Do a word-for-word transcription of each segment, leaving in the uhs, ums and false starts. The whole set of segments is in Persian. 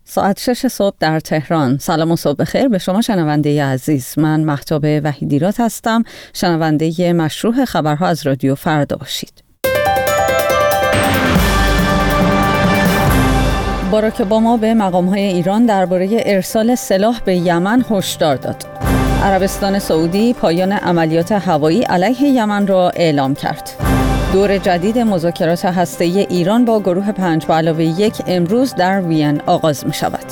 ساعت شش صبح در تهران. سلام و صبح بخیر به شما شنونده عزیز. من مهتاب وحیدیرات هستم، شنونده مشروع خبرها از رادیو فردا باشید. باراک اوباما به مقام‌های ایران درباره ارسال سلاح به یمن هشدار داد. عربستان سعودی پایان عملیات هوایی علیه یمن را اعلام کرد. دور جدید مذاکرات هسته‌ای ایران با گروه پنج به علاوه یک امروز در وین آغاز می شود.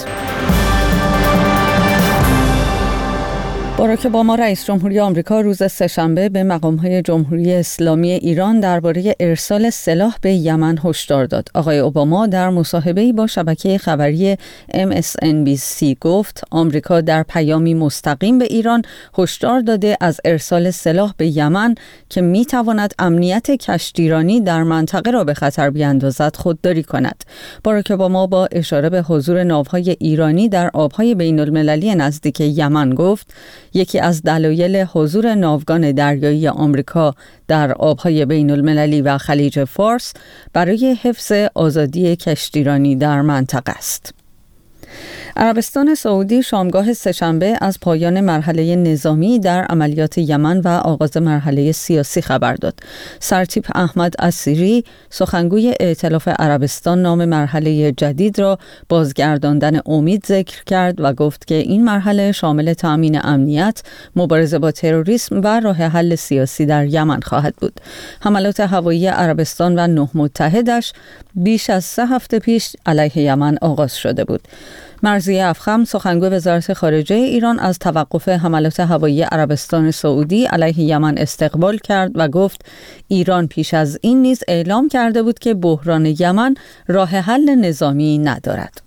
باراک اوباما رئیس جمهوری آمریکا روز سه‌شنبه به مقام‌های جمهوری اسلامی ایران درباره ارسال سلاح به یمن هشدار داد. آقای اوباما در مصاحبه‌ای با شبکه خبری ام اس ان بی سی گفت آمریکا در پیامی مستقیم به ایران هشدار داده از ارسال سلاح به یمن که می‌تواند امنیت کشتیرانی در منطقه را به خطر بیاندازد خودداری کند. باراک اوباما با اشاره به حضور ناوهای ایرانی در آب‌های بین‌المللی نزدیک یمن گفت یکی از دلایل حضور ناوگان دریایی آمریکا در آبهای بین المللی و خلیج فارس برای حفظ آزادی کشتیرانی در منطقه است. عربستان سعودی شامگاه سه‌شنبه از پایان مرحله نظامی در عملیات یمن و آغاز مرحله سیاسی خبر داد. سرتیپ احمد اسیری سخنگوی ائتلاف عربستان نام مرحله جدید را بازگرداندن امید ذکر کرد و گفت که این مرحله شامل تأمین امنیت، مبارزه با تروریسم و راه حل سیاسی در یمن خواهد بود. حملات هوایی عربستان و نه متحدش بیش از سه هفته پیش علیه یمن آغاز شده بود. مرضیه افخم سخنگوی وزارت خارجه ایران از توقف حملات هوایی عربستان سعودی علیه یمن استقبال کرد و گفت ایران پیش از این نیز اعلام کرده بود که بحران یمن راه حل نظامی ندارد.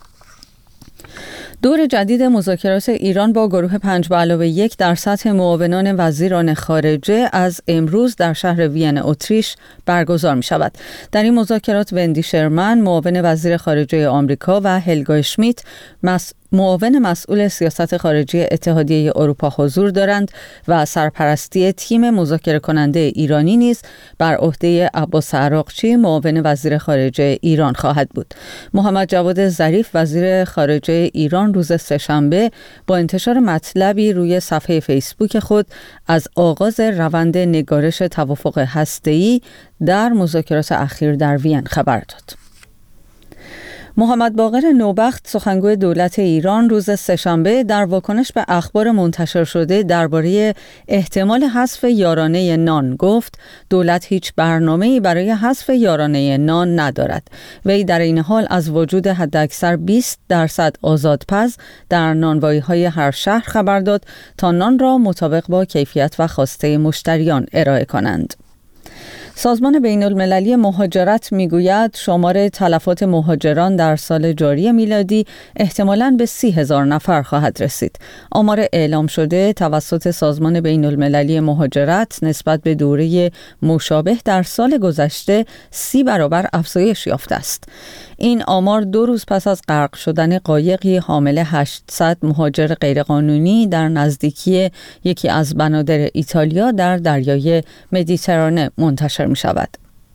دور جدید مذاکرات ایران با گروه پنج به علاوه یک در سطح معاونان وزیران خارجه از امروز در شهر وین اتریش برگزار می شود. در این مذاکرات وندی شرمن معاون وزیر خارجه آمریکا و هلگا اشمیت مس... معاون مسئول سیاست خارجی اتحادیه اروپا حضور دارند و سرپرستی تیم مذاکره کننده ایرانی نیز بر عهده عباس عراقچی معاون وزیر خارجه ایران خواهد بود. محمد جواد ظریف وزیر خارجه ایران روز سه‌شنبه با انتشار مطلبی روی صفحه فیسبوک خود از آغاز روند نگارش توافق هسته‌ای در مذاکرات اخیر در وین خبر داد. محمد باقر نوبخت سخنگوی دولت ایران روز سه‌شنبه در واکنش به اخبار منتشر شده درباره احتمال حذف یارانه نان گفت دولت هیچ برنامه‌ای برای حذف یارانه نان ندارد. وی در این حال از وجود حداکثر بیست درصد آزادپز در نانوایی‌های هر شهر خبر داد تا نان را مطابق با کیفیت و خواسته مشتریان ارائه کنند. سازمان بین المللی مهاجرت میگوید شمار تلفات مهاجران در سال جاری میلادی احتمالاً به سی هزار نفر خواهد رسید. آمار اعلام شده توسط سازمان بین المللی مهاجرت نسبت به دوره مشابه در سال گذشته سی برابر افزایش یافته است. این آمار دو روز پس از غرق شدن قایقی حامل هشتصد مهاجر غیرقانونی در نزدیکی یکی از بنادر ایتالیا در دریای مدیترانه منتشر می شود.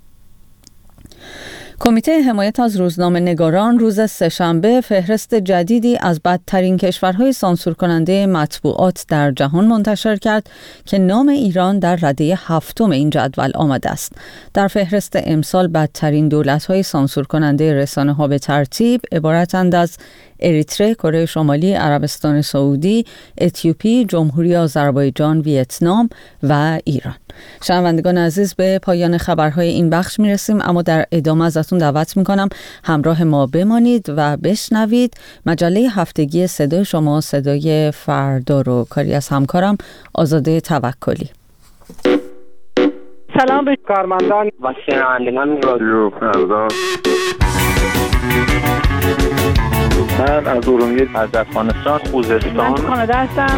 کمیته حمایت از روزنامه‌نگاران روز سه‌شنبه فهرست جدیدی از بدترین کشورهای سانسور کننده مطبوعات در جهان منتشر کرد که نام ایران در رده هفتم این جدول آمده است. در فهرست امسال بدترین دولت‌های سانسور کننده رسانه‌ها به ترتیب عبارتند از اریتره، کره شمالی، عربستان سعودی، اتیوپی، جمهوری آذربایجان، ویتنام و ایران. شنوندگان عزیز به پایان خبرهای این بخش میرسیم، اما در ادامه ازتون دعوت میکنم همراه ما بمانید و بشنوید مجله هفتگی صدای شما، صدای فردا رو، کاری از همکارم آزاده توکلی. سلام به کارمندان و شنوندگان رادیو فردا. من از ارومیه، از افغانستان، خوزستان، من کانادا هستم.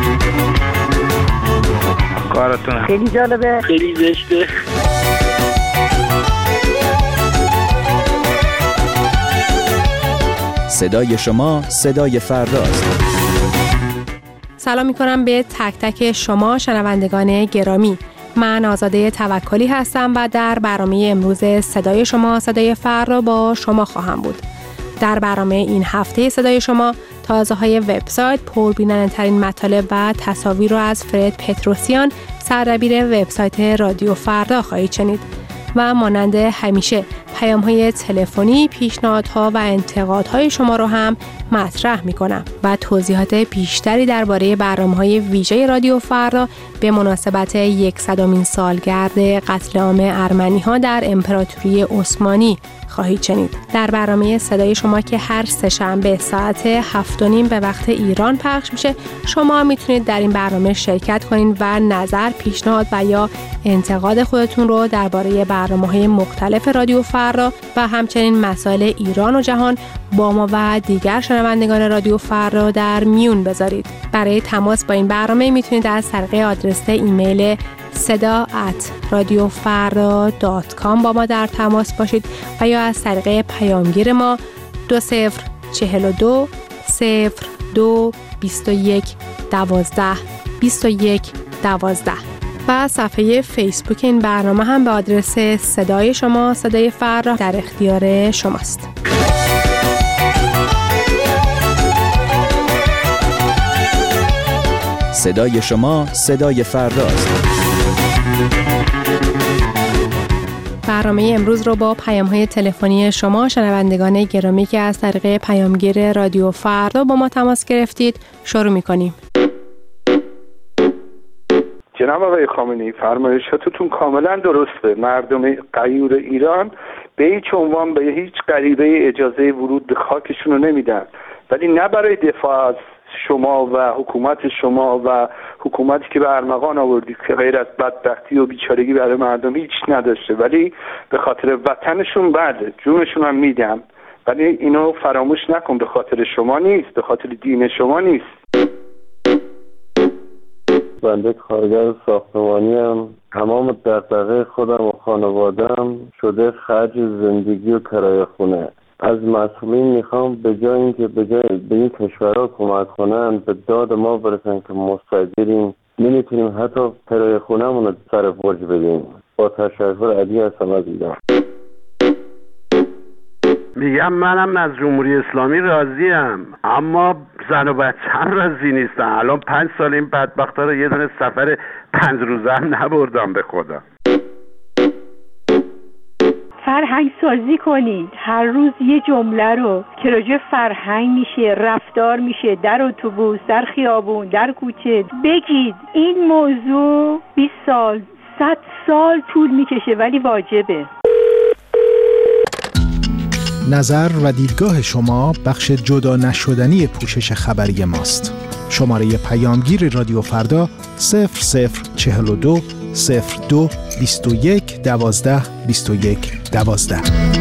کارتون خیلی جالبه، خیلی زشته. صدای شما صدای فرداست. سلام میکنم به تک تک شما شنوندگان گرامی. من آزاده توکلی هستم و در برنامه امروز صدای شما صدای فردا با شما خواهم بود. در برنامه این هفته صدای شما تازه های وبسایت، پربیننده ترین مطالب و تصاویر رو از فرد پتروسیان، سردبیر وبسایت رادیو فردا خواهید شنید و مانند همیشه پیام‌های تلفنی، پیشنهادها و انتقادهای شما رو هم مطرح می‌کنم و توضیحات بیشتری درباره برنامه‌های ویژه رادیو فردا به مناسبت یکصدمین سالگرد قتل عام ارمنی‌ها در امپراتوری عثمانی خواهید شنید. در برنامه صدای شما که هر سه‌شنبه ساعت هفت و نیم به وقت ایران پخش میشه، شما میتونید در این برنامه شرکت کنید و نظر، پیشنهاد و یا انتقاد خودتون رو درباره برنامه‌های مختلف رادیو فردا و همچنین مسائل ایران و جهان با ما و دیگر شنوندگان رادیو فردا در میون بذارید. برای تماس با این برنامه میتونید از طریق آدرس ایمیل صدا ات رادیو فردا دات کام با ما در تماس باشید و یا از طریق پیامگیر ما دو صفر چهل و دو صفر دو بیست و یک دوازده بیست و یک دوازده و صفحه فیسبوک این برنامه هم به آدرس صدای شما، صدای فردا، در اختیار شماست. صدای شما، صدای فرداست. برنامه امروز رو با پیام‌های تلفنی شما شنوندگان گرامی که از طریق پیامگیر رادیو فردا با ما تماس گرفتید شروع می‌کنیم. جناب آقای خامنه‌ای، فرمایشاتتون کاملا درسته. مردم غیور ایران به هیچ عنوان به هیچ غریبه اجازه ورود به خاکشون رو نمیدن، ولی نه برای دفاع از شما و حکومت شما و حکومتی که به ارمغان آوردید که غیر از بدبختی و بیچارگی برای مردم هیچ نداشته، ولی به خاطر وطنشون بله جونشون هم میدم، ولی اینو فراموش نکن، به خاطر شما نیست، به خاطر دین شما نیست. بنده کارگر ساختمانی هم، تمام دغدغه خودم و خانواده‌ام شده خرج زندگی و کرایه خونه. از مسئولین میخوام به جای اینکه به جای به این کشورها کمک کنن به داد ما برسن که مستاجریم، نمیتونیم حتی کرایه خونه‌مون رو سر برج بدیم. با تشکر، علی هستم از ایران. میگم منم از جمهوری اسلامی راضیم، اما زن و بچه‌م راضی نیستن. الان پنج سال این بدبختا رو یه دونه سفر پنج روزه هم نبردم به خدا. فرهنگ سازی کنید، هر روز یه جمله رو که راجع فرهنگ میشه، رفتار میشه، در اتوبوس، در خیابون، در کوچه بگید. این موضوع بیست سال، صد سال طول میکشه ولی واجبه. نظر و دیدگاه شما بخش جدا نشدنی پوشش خبری ماست. شماره پیامگیر رادیو فردا صفر صفر چهل و دو صفر دو بیست و یک دوازده بیست و یک دوازده.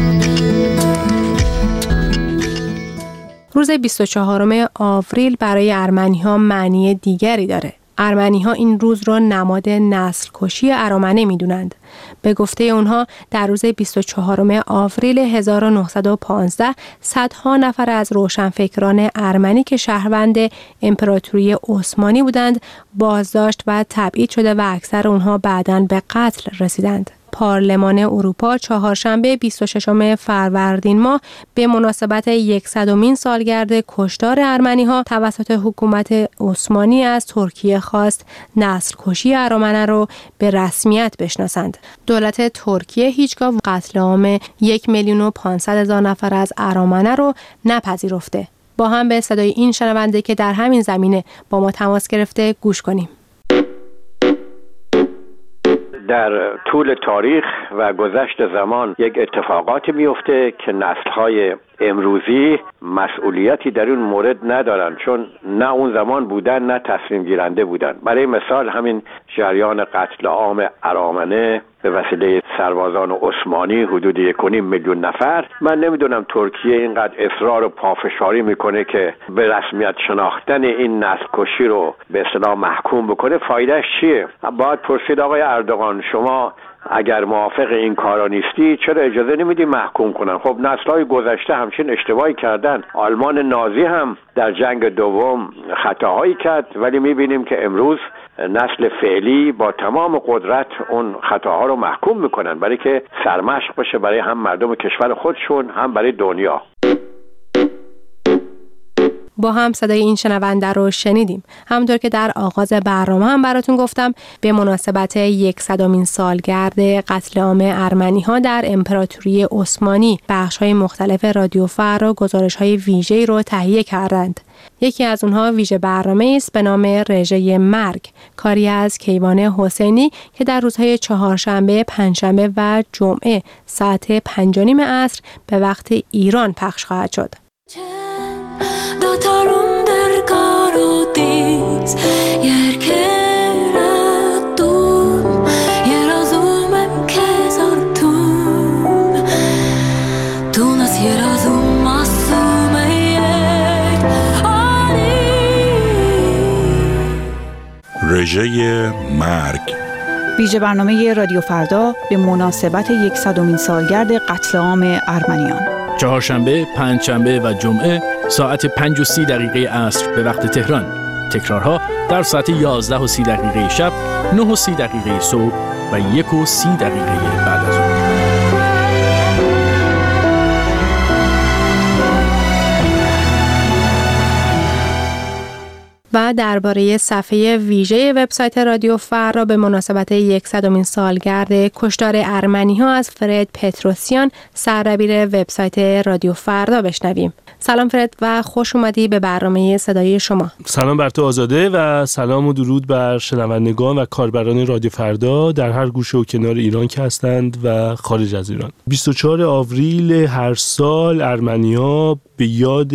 روز بیست و چهارم آوریل برای ارمنی‌ها معنی دیگری داره. ارمنی‌ها این روز را نماد نسل کشی ارامنه می‌دونند. به گفته اونها در روز بیست و چهارم آوریل هزار و نهصد و پانزده صدها نفر از روشنفکران ارمنی که شهروند امپراتوری عثمانی بودند بازداشت و تبعید شده و اکثر اونها بعداً به قتل رسیدند. پارلمان اروپا چهارشنبه بیست و ششم فروردین ماه به مناسبت یکصدمین سالگرد کشتار ارمنی‌ها توسط حکومت عثمانی از ترکیه خواست نسل کشی ارامنه رو به رسمیت بشناسند. دولت ترکیه هیچگاه قتل عام یک میلیون و پانصد هزار نفر از ارامنه رو نپذیرفته. با هم به صدای این شنونده که در همین زمینه با ما تماس گرفته گوش کنیم. در طول تاریخ و گذشت زمان یک اتفاقاتی میفته که نسل‌های امروزی مسئولیتی در اون مورد ندارن، چون نه اون زمان بودن نه تصمیم گیرنده بودن. برای مثال همین جریان قتل عام ارامنه به وسیله سربازان عثمانی حدود یک و نیم میلیون نفر، من نمیدونم ترکیه اینقدر اصرار و پافشاری میکنه که به رسمیت شناختن این نسل کشی رو به اصطلاح محکوم بکنه. فایدهش چیه؟ باید پرسید آقای اردوغان شما اگر موافق این کارا نیستی چرا اجازه نمیدی محکوم کنن؟ خب نسل‌های گذشته همچین اشتباهی کردن. آلمان نازی هم در جنگ دوم خطاهایی کرد، ولی میبینیم که امروز نسل فعلی با تمام قدرت اون خطاها رو محکوم میکنن، برای که سرمشق باشه برای هم مردم کشور خودشون هم برای دنیا. با هم صدای این شنونده رو شنیدیم. همونطور که در آغاز برنامه هم براتون گفتم، به مناسبت یکصدمین سالگرد قتل عام ارمنی‌ها در امپراتوری عثمانی بخش‌های مختلف رادیو فردا گزارش‌های ویژه‌ای رو تهیه کردند. یکی از اونها ویژه برنامه است به نام رژه مرگ، کاری از کیوان حسینی که در روزهای چهارشنبه، پنجشنبه و جمعه ساعت پنج و نیم عصر به وقت ایران پخش خواهد شد. رژه مرگ، ویژه برنامه رادیو فردا به مناسبت یکصدمین سالگرد قتل عام ارمنیان. چهارشنبه، پنجشنبه و جمعه ساعت پنج و سی دقیقه عصر به وقت تهران. تکرارها در ساعت یازده و سی دقیقه شب، نه و سی دقیقه صبح و یک و سی دقیقه بعد از ظهر. و درباره صفحه ویژه وبسایت رادیو فردا به مناسبت یکصدمین سالگرد کشتار ارمنی‌ها از فرد پتروسیان، سردبیر وبسایت رادیو فردا بشنویم. سلام فرد و خوش اومدی به برنامه صدای شما. سلام بر تو آزاده و سلام و درود بر شنوندگان و کاربران رادیو فردا در هر گوشه و کنار ایران که هستند و خارج از ایران. بیست و چهارم آوریل هر سال ارمنی‌ها به یاد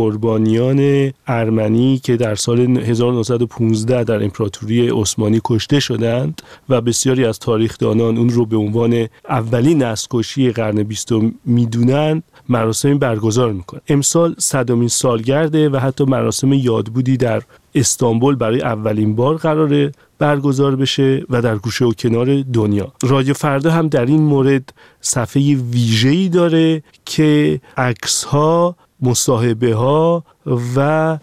قربانیان ارمنی که در سال هزار و نهصد و پانزده در امپراتوری عثمانی کشته شدند و بسیاری از تاریخ‌دانان اون رو به عنوان اولین نسل‌کشی قرن بیستم میدونند، مراسم برگزار میکنه. امسال صدمین سالگرده و حتی مراسم یادبودی در استانبول برای اولین بار قراره برگزار بشه و در گوشه و کنار دنیا. رادیو فردا هم در این مورد صفحه ویژه‌ای داره که عکس‌ها، مصاحبه‌ها و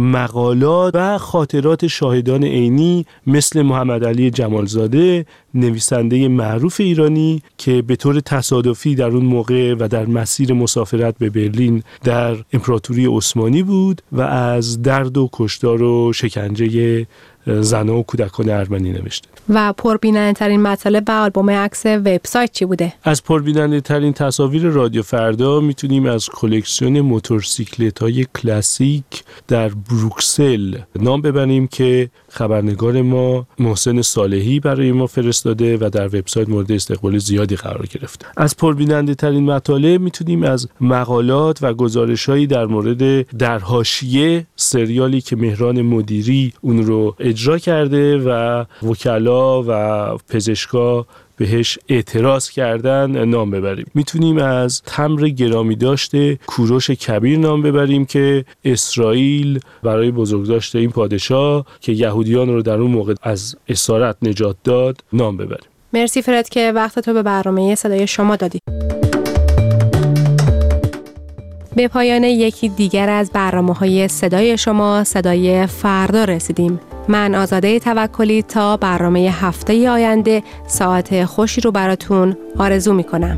مقالات و خاطرات شاهدان عینی مثل محمد علی جمالزاده، نویسنده معروف ایرانی که به طور تصادفی در اون موقع و در مسیر مسافرت به برلین در امپراتوری عثمانی بود و از درد و کشتار و شکنجه زنان و کودکان ارمنی نوشته. و پربیننده ترین مطالب و آلبوم عکس وبسایت چی بوده؟ از پربیننده ترین تصاویر رادیو فردا میتونیم از کلکسیون موتورسیکلت های کلاسیک در بروکسل نام ببریم که خبرنگار ما محسن صالحی برای ما فرستاده و در وبسایت مورد استقبال زیادی قرار گرفته. از پربیننده ترین مطالب میتونیم از مقالات و گزارش‌هایی در مورد در حاشیه، سریالی که مهران مدیری اون رو اجرا کرده و وکلا و پزشکا بهش اعتراض کردن نام ببریم. میتونیم از تمر گرامی داشته کوروش کبیر نام ببریم که اسرائیل برای بزرگداشت این پادشاه که یهودیان رو در اون موقع از اسارت نجات داد نام ببریم. مرسی فرد که وقت تو به برنامه صدای شما دادی. به پایان یکی دیگر از برنامه‌های صدای شما، صدای فردا رسیدیم. من آزاده توکلی تا برنامه هفته آینده ساعت خوشی رو براتون آرزو میکنم.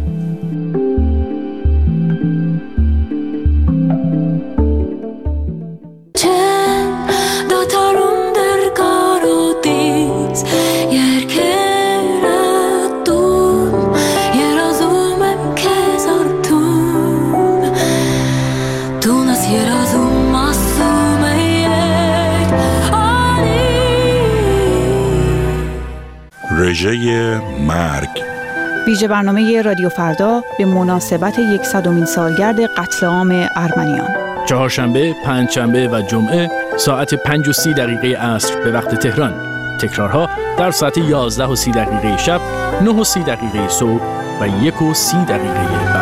رژه مرگ، ویژه برنامه رادیو فردا به مناسبت یکصدمین سالگرد قتل عام ارمنیان. چهارشنبه، پنجشنبه و جمعه ساعت پنج و سی دقیقه عصر به وقت تهران. تکرارها در ساعت یازده و سی دقیقه شب، نه و سی دقیقه صبح و یک و سی دقیقه